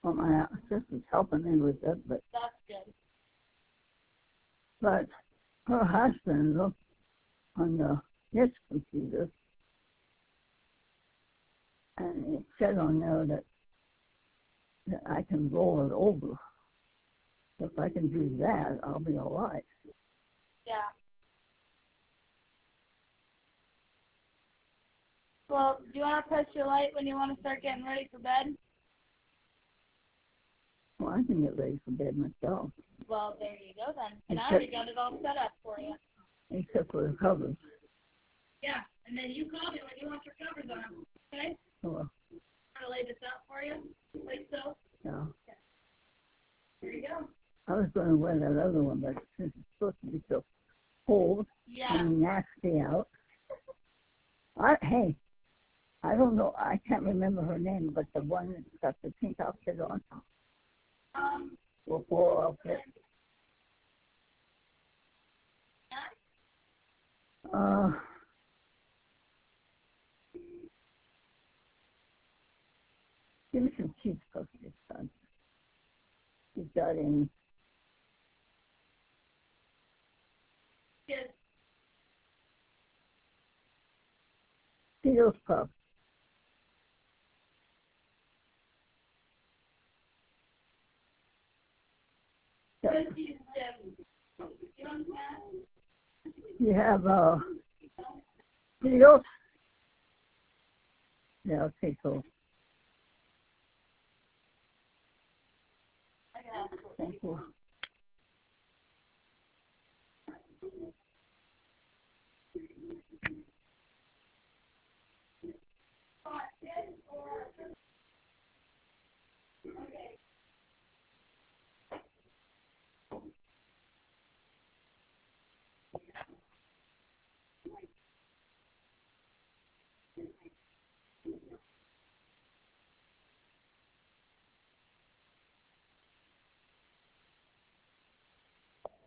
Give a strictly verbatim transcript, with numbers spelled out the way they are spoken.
Well, my sister's helping me with it, but That's good. but her husband looked on the his computer, and it said on there that that I can roll it over. If I can do that, I'll be all right. Yeah. Well, do you want to press your light when you want to start getting ready for bed? Well, I can get ready for bed myself. Well, there you go then. And I Except, already got it all set up for you. except for the covers. Yeah, and then you call me when you want your covers on, okay? Oh, I'm going to lay this out for you, like so. yeah. There you go. I was going to wear that other one, but since it's supposed to be so cold Yeah. and nasty out, I, hey, I don't know, I can't remember her name, but the one that's got the pink outfit on, Um, or full outfit. Uh, give me some cheese puffs this time. You got any? good. See those puffs? Yeah. Good cheese dip. You want that? You have, uh, Cheetos? Yeah, I'll take those. I got it. Thank you.